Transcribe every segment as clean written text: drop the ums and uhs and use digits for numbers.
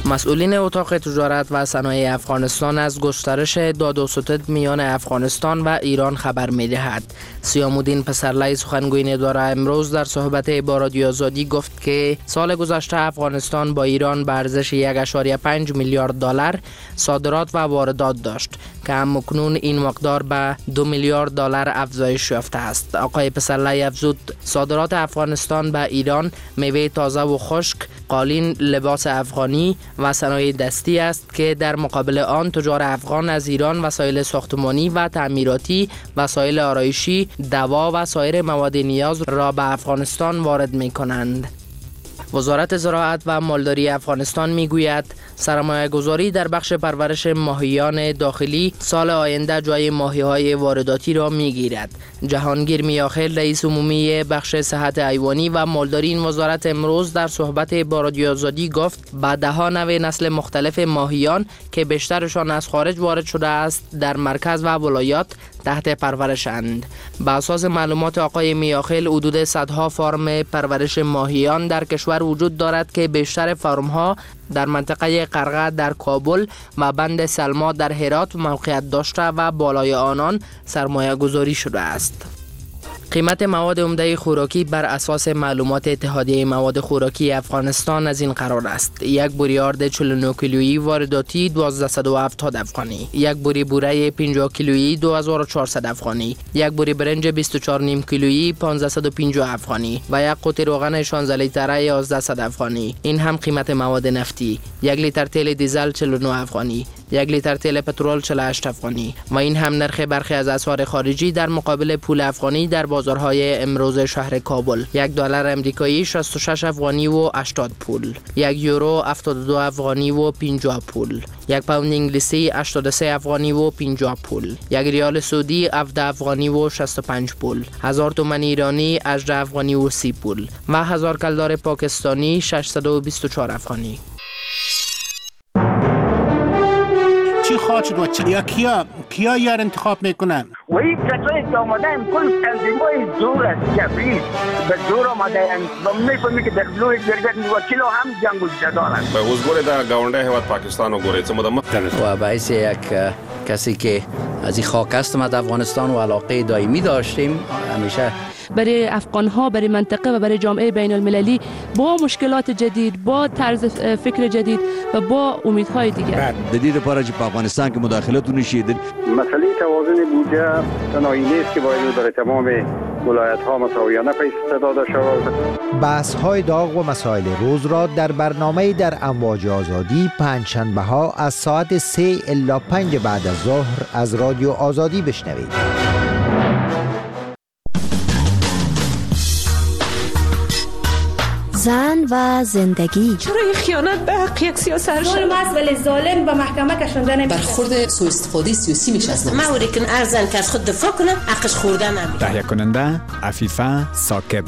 مسئولین اتاق تجارت و صنایع افغانستان از گسترش داد و ستد میان افغانستان و ایران خبر می‌دهد. سیام‌الدین پسرلی سخنگوی اداره امروز در صحبت با رادیو آزادی گفت که سال گذشته افغانستان با ایران به ارزش 1.5 میلیارد دلار صادرات و واردات داشت که همکنون این مقدار به 2 میلیارد دلار افزایش یافته است. آقای پسرلی افزود صادرات افغانستان به ایران میوه تازه و خشک، قالین، لباس افغانی و صنایع دستی است که در مقابل آن تجار افغان از ایران وسایل ساختمانی و تعمیراتی، وسایل آرایشی، دوا و سایر مواد نیاز را به افغانستان وارد می کنند. وزارت زراعت و مالداری افغانستان میگوید سرمایه‌گذاری در بخش پرورش ماهیان داخلی سال آینده جای ماهی‌های وارداتی را میگیرد. جهانگیر میاخیل رئیس عمومی بخش صحت حیوانی و مالداری این وزارت امروز در صحبت با رادیو آزادی گفت با 10 نوع نسل مختلف ماهیان که بیشترشان از خارج وارد شده است در مرکز و ولایات تحت پرورشند. با اساس معلومات آقای میاخیل حدود صدها فرم پرورش ماهیان در کشور وجود دارد که بیشتر فرم‌ها در منطقه قرغه در کابل و بند سلما در هرات موقعیت داشته و بالای آنان سرمایه گذاری شده است. قیمت مواد عمده خوراکی بر اساس معلومات اتحادیه مواد خوراکی افغانستان از این قرار است: یک بوری آرد 49 کیلویی وارداتی 1270 افغانی، یک بوری بوره 50 کیلویی 2400 افغانی، یک بوری برنج 24 نیم کیلویی 1550 افغانی و یک قوطی روغن 16 لیتره 1100 افغانی. این هم قیمت مواد نفتی: 1 لیتر تیل دیزل 49 افغانی، 1 لیتر تیل پترول 48 افغانی و این هم نرخ برخی از اسعار خارجی در مقابل پول افغانی در بازارهای امروز شهر کابل: 1 دلار امریکایی 66 افغانی و 80 پول، 1 یورو 72 افغانی و 50 پول، 1 پوند انگلیسی 83 افغانی و 50 پول، 1 ریال سعودی 17 افغانی و 65 پول، 1000 تومان ایرانی 18 افغانی و 30 پول و 1000 کلدار پاکستانی 624 افغانی. چی خواهد شد و کیا یار انتخاب میکنن؟ و این کسایی که آمده هم کل تنظیمای زور است، جبری به زور آمده هم و میفهمی که در لوی جرگت وکیل هم جنگ و جدال است. اوز گوره در گاونده هواد پاکستان و گوره و باعث یک کسی که از این خاک هستم از افغانستان و علاقه دائمی داشتیم همیشه برای افغان‌ها، برای منطقه و برای جامعه بین المللی با مشکلات جدید، با طرز فکر جدید و با امیدهای دیگر. جدید پاره که افغانستان که مداخلت نشید. مسئله توازن بودجه تنهایی نیست که باید برای تمام ولایت‌ها مساویانه پیش داده شود. بحث‌های داغ و مسائل روز را در برنامه در امواج آزادی پنجشنبه‌ها از ساعت 3 الی 5 بعد از ظهر از رادیو آزادی بشنوید. زن و زندگی. چرا این خیانت به حق یک سیاست ظلم است ولی ظالم به محکمه کشانده نمیشه. برخورد سوء استفاده سیاسی میشه از ما اوری کن ارزن که از خود دفاع کنه حقش خورده نمیشه. تهیه کننده عفیفه ثاقب.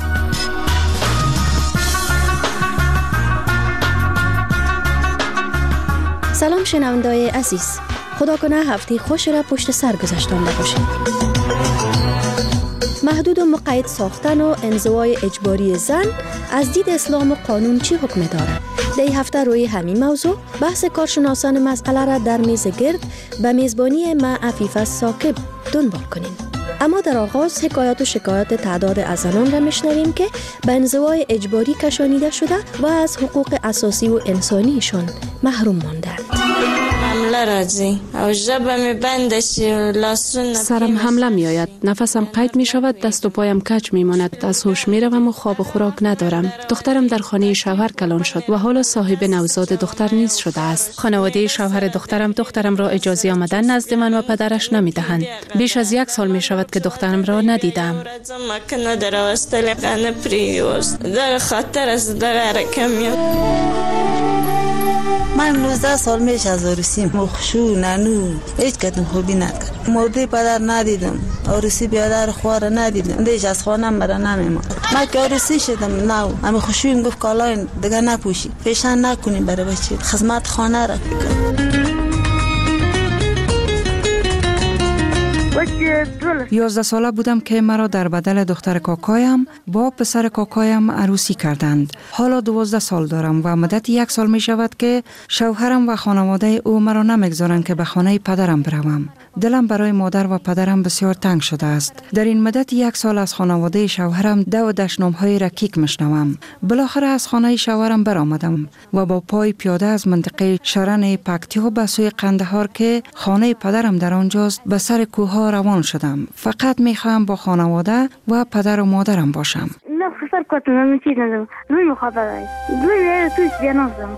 سلام شنونده‌های عزیز، خدا کنه هفته خوش را پشت سر گذاشتنده باشید. محدود و مقید ساختن و انزوای اجباری زن از دید اسلام و قانون چی حکم دارد؟ در این هفته روی همین موضوع بحث کارشناسان مسئله را در میز گرد به میزبانی من عفیفه ثاقب دنبال کنیم. اما در آغاز حکایات و شکایات تعداد از زنان را میشنویم که به انزوای اجباری کشانیده شده و از حقوق اساسی و انسانیشان محروم ماندند. سرم حمله می آید، نفسم قید می شود، دست و پایم کج می ماند، از هوش می روم و خواب و خوراک ندارم. دخترم در خانه شوهر کلان شد و حالا صاحب نوزاد دختر نیز شده است. خانواده شوهر دخترم را اجازه آمدن نزد من و پدرش نمی دهند. بیش از 1 سال می شود که دخترم را ندیدم. من 19 سال میشه از عروسی مخشو ننو هیچ کدوم خوبی ندارم. مرده پدر ندیدم، عروسی بیادر خوار ندیدم، دیش از خانم برا نمیمان. من که عروسی شدم نو همه خوشویم گفت کالاین دیگه نپوشی، پیشن نکنیم برای بچه، خدمت خانه را و 11 ساله بودم که مرا در بدل دختر کاکایم با پسر کاکایم عروسی کردند. حالا 12 سال دارم و مدت 1 سال می شود که شوهرم و خانواده او مرا نمیگذارند که به خانه پدرم بروم. دلم برای مادر و پدرم بسیار تنگ شده است. در این مدت 1 سال از خانواده شوهرم دو دشنام‌های رکیک میشنوم. بالاخره از خانه شوهرم برآمدم و با پای پیاده از منطقه شرن پکتیا به سوی قندهار که خانه پدرم در آنجاست به سر کوه‌ها روان شدم. فقط میخواهم با خانواده و پدر و مادرم باشم. نه خسر کتم نمی‌چینم. روی مخابره. روی توش بیانم.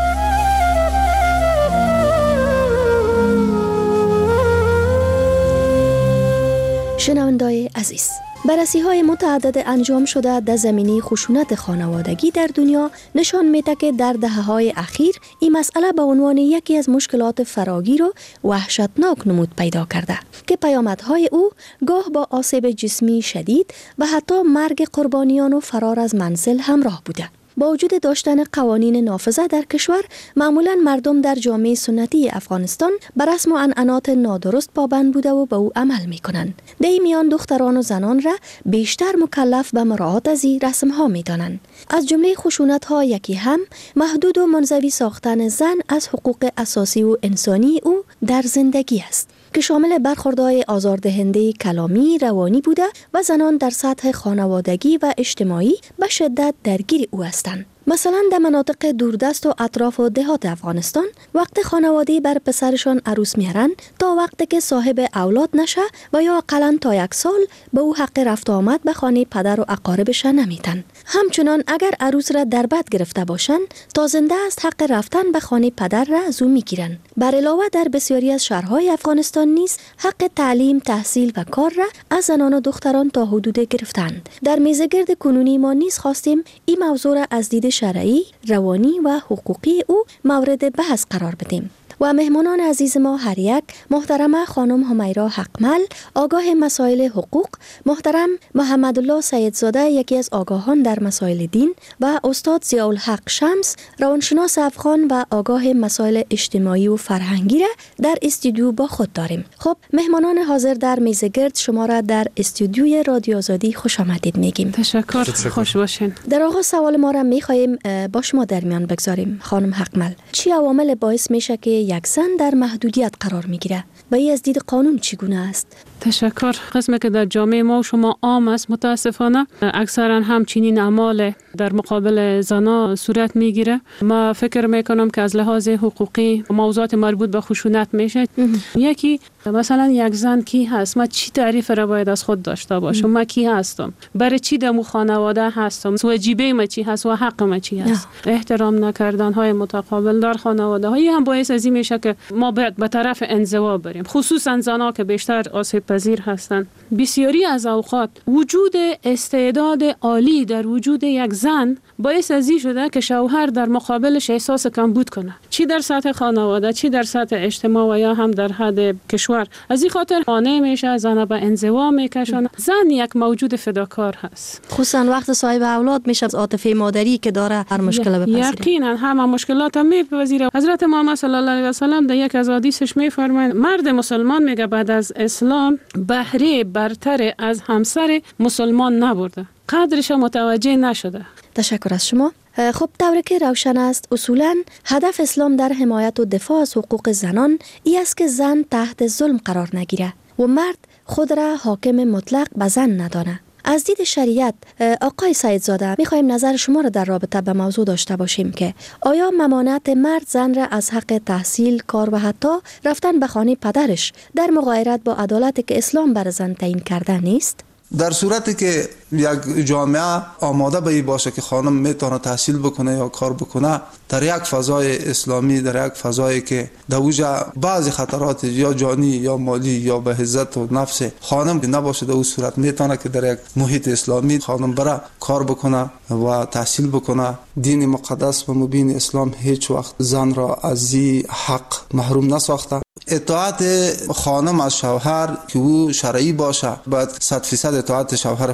شنوندای عزیز، بررسی‌های متعدد انجام شده در زمینه خشونت خانوادگی در دنیا نشان می‌دهد که در دهه‌های اخیر این مسئله به عنوان یکی از مشکلات فراگیر و وحشتناک نمود پیدا کرده که پیامدهای او گاه با آسیب جسمی شدید و حتی مرگ قربانیان و فرار از منزل همراه بوده. با وجود داشتن قوانین نافذه در کشور، معمولاً مردم در جامعه سنتی افغانستان بر رسم و عنعنات نادرست پابند بوده و به او عمل می‌کنند. در این میان دختران و زنان را بیشتر مکلف به مراعات از این رسم‌ها می‌دانند. از جمله خشونت‌ها یکی هم محدود و منزوی ساختن زن از حقوق اساسی و انسانی او در زندگی است که شامل برخوردهای آزاردهنده کلامی، روانی بوده و زنان در سطح خانوادگی و اجتماعی به شدت درگیر او هستند. مثلا در مناطق دوردست و اطراف و دهات افغانستان وقت خانواده بر پسرشان عروس میارن تا وقتی که صاحب اولاد نشه و یا اقلا تا 1 سال به او حق رفت آمد به خانه پدر و اقاربش نمیتن. همچنان اگر عروس را در بد گرفته باشن تا زنده است حق رفتن به خانه پدر را از او میگیرن. بر علاوه در بسیاری از شهرهای افغانستان نیز حق تعلیم، تحصیل و کار را از زنان و دختران تا حدود گرفتند. در میزگرد کنونی ما نیز خواستیم این موضوع را از دید شرعی، روانی و حقوقی او مورد بحث قرار بدیم. و مهمانان عزیز ما هر یک، محترمه خانم همیرا حقمل، آگاه مسائل حقوق، محترم محمد الله سیدزاده، یکی از آگاهان در مسائل دین، و استاد ضیاءالحق شمس، روانشناس افغان و آگاه مسائل اجتماعی و فرهنگی را در استودیو با خود داریم. خب مهمانان حاضر در میزگرد، شما را در استودیوی رادیو آزادی خوش آمدید میگیم. تشکر. خوش باشین. در آغاز سوال ما را میخواهیم با شما در میان بگذاریم. خانم حقمل، چی عوامل باعث میشه که یک زن در محدودیت قرار میگیره و این از دید قانون چگونه است؟ تشکر. قسمی که در جامعه ما و شما عام است متاسفانه، اکثرا همچنین اعمال در مقابل زنا صورت میگیره. ما فکر میکنم که از لحاظ حقوقی موضوعات مربوط به خشونت میشه. یکی مثلا یک زن کی هست، ما چی تعریف را باید از خود داشته باشم، ما کی هستم، برای چی در خانواده هستم، واجبه ما چی هست و حق ما چی هست. احترام نکردن های متقابل در خانواده های هم باعث از این میشه که ما باید به طرف انزوا بریم، خصوصا زنها که بیشتر آسیب پذیر هستند. بسیاری از اوقات وجود استعداد عالی در وجود یک زن باعث از این شده که شوهر در مقابلش احساس کمبود کنه، چی در سطح خانواده، چی در سطح اجتماع و یا هم در حد کشور. از این خاطر مانع میشه، زن به انزوا میکشونه. زن یک موجود فداکار هست، خصوصا وقت صاحب اولاد میشه، عاطفه مادری که داره هر مشکل بپذیره. یقینا همه مشکلات هم میپذیره. حضرت محمد صلی الله علیه و سلم در یک از حدیثش میفرمایند مرد مسلمان میگه بعد از اسلام بهره برتر از همسر مسلمان نبرده، قدرش متوجه نشده. تشکر از شما. خب طوری که روشن است، اصولاً هدف اسلام در حمایت و دفاع از حقوق زنان ای است که زن تحت ظلم قرار نگیره و مرد خود را حاکم مطلق به زن ندانه. از دید شریعت، آقای سیدزاده، می‌خوایم نظر شما را در رابطه به موضوع داشته باشیم که آیا ممانعت مرد زن را از حق تحصیل، کار و حتی رفتن به خانه پدرش در مغایرت با عدالتی که اسلام بر زن تعیین کرده نیست؟ در صورتی که یک جامعه آماده به این باشه که خانم میتونه تحصیل بکنه یا کار بکنه در یک فضای اسلامی، در یک فضایی که در اوجا بعضی خطرات یا جانی یا مالی یا به عزت و نفس خانم که نباشه، در اون صورت میتونه که در یک محیط اسلامی خانم برای کار بکنه و تحصیل بکنه. دین مقدس و مبین اسلام هیچ وقت زن را از این حق محروم نساخته. اطاعت خانم از شوهر که او شرعی باشه باید 100% اطاعت شوهر خود بکنه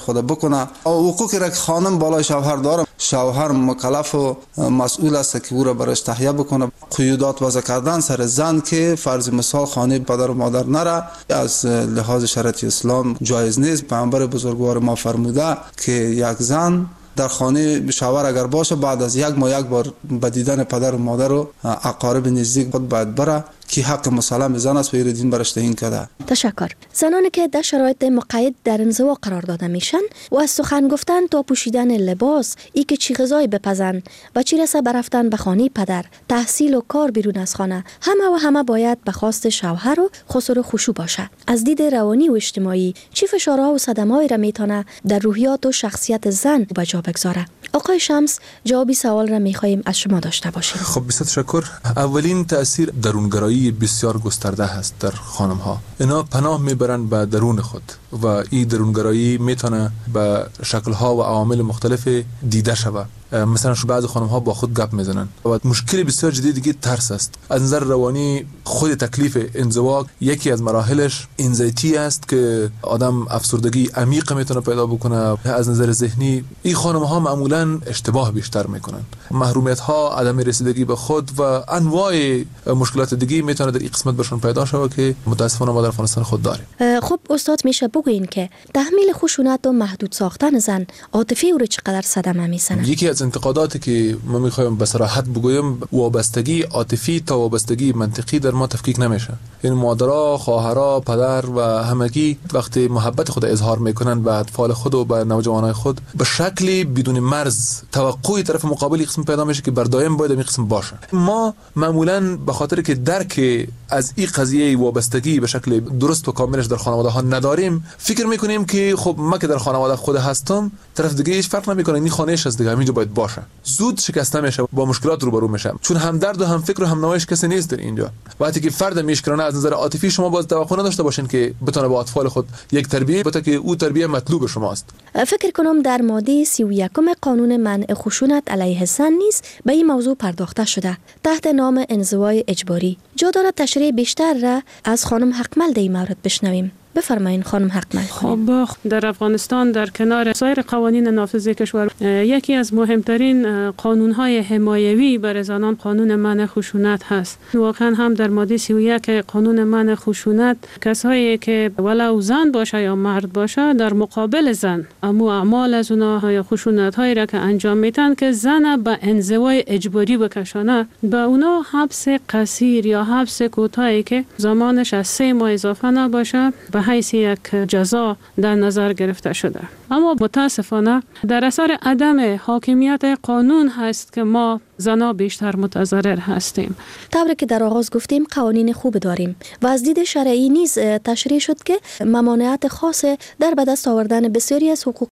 بکنه. حقوقی را که خانم بالای شوهر داره، شوهر مکلف و مسئول است که او را برش تهیه بکنه. قیودات وضع کردن سر زن که فرض مثال خانه پدر و مادر نره از لحاظ شرعی اسلام جایز نیست. پیامبر بزرگوار ما فرموده که یک زن در خانه شوهر اگر باشه بعد از یک بار به دیدن پدر و مادر و اقارب نزدیک خود باید بره که حق مسلم زن است و ایر دین برش تعیین کرده. تشکر. زنانی که در شرایط مقید در انزوا قرار داده میشن و از سخن گفتن تا پوشیدن لباس، ای که چی غذای بپزن و چی رسه برفتن به خانه پدر، تحصیل و کار بیرون از خانه، همه باید به خواست شوهر و خسر و خشوع باشه. از دید روانی و اجتماعی چی فشارها و صدمه‌ای را میتونه در روحیات و شخصیت زن به جا بگذاره؟ آقای شمس، جوابی سوال را میخوایم از شما داشته باشیم. خب بسیار تشکر. اولین تأثیر درونگرایی بسیار گسترده هست در خانم ها. اینا پناه میبرن به درون خود و این درونگرایی میتونه به شکل ها و عوامل مختلف دیده شود. مثلا بعضی خانم ها با خود گپ میزنن و مشکل بسیار جدی دیگه ترس است. از نظر روانی خود تکلیف انزوا یکی از مراحلش انزایتی است که آدم افسردگی عمیق میتونه پیدا بکنه. از نظر ذهنی این خانم ها معمولا اشتباه بیشتر میکنن. محرومیت ها، عدم رسیدگی به خود و انواع مشکلات دیگه میتونه در این قسمت برشون پیدا شود که متاسفانه ما در افغانستان خود داریم. خب استاد، میشه بگوین که تحمیل خشونت و محدود ساختن زن عاطفی او رو چقدر صدمه میزنه؟ یکی از انتقاداتی که ما میخوایم به صراحت بگویم، وابستگی عاطفی تا وابستگی منطقی در ما تفکیک نمیشه. این مادرها، خواهرها، پدر و همگی وقتی محبت خود اظهار میکنن به اطفال خود و به نوجوانای خود به شکلی بدون مرز توقعی طرف مقابل قسم پیدا میشه که بر دائم باید این قسم باشه. ما معمولا به خاطر که درک از این قضیه وابستگی به شکل درست و کاملش در خانواده ها نداریم، فکر میکنیم که خب ما که در خانواده خود هستم، طرف دیگه هیچ فرق نمیکنه، این خانهش از دیگه همینجا باید باشه. زود شکسته میشه، با مشکلات روبرو میشه، چون هم درد و هم فکر و هم نوایش کسی نیست در اینجا. وقتی که فرد میشکرانه از نظر عاطفی شما باز توقع نداشته باشین که بتونه با اطفال خود یک تربیت بده که او تربیت مطلوب شماست. فکر کنم در ماده 31 قانون منع خشونت علیه زن نیز به این موضوع پرداخته شده تحت نام انزوای اجباری. جا دارد تشریح بیشتر را از خانم حقمل در این مورد بشنویم. بفرمایین خانم حقمل. خب در افغانستان در کنار سایر قوانین نافذه کشور یکی از مهمترین قانون‌های حمایوی برای زنان قانون منع خشونت هست. واقعا هم در ماده 31 قانون منع خشونت کسایی که ولو زن باشه یا مرد باشه در مقابل زن اما اعمال از اونها یا خشونت‌هایی را که انجام میدن که زن به انزوای اجباری بکشانه، به اونا حبس قصیر یا حبس کوتاهی که زمانش از 3 ماه اضافه نباشه به حیث یک جزا در نظر گرفته شده. اما متاسفانه در اثر عدم حاکمیت قانون هست که ما زنا بیشتر متضرر هستیم. طوری که در آغاز گفتیم قوانین خوب داریم و از دید شرعی نیز تشریح شد که ممانعت خاص در به دست آوردن بسیاری از حقوق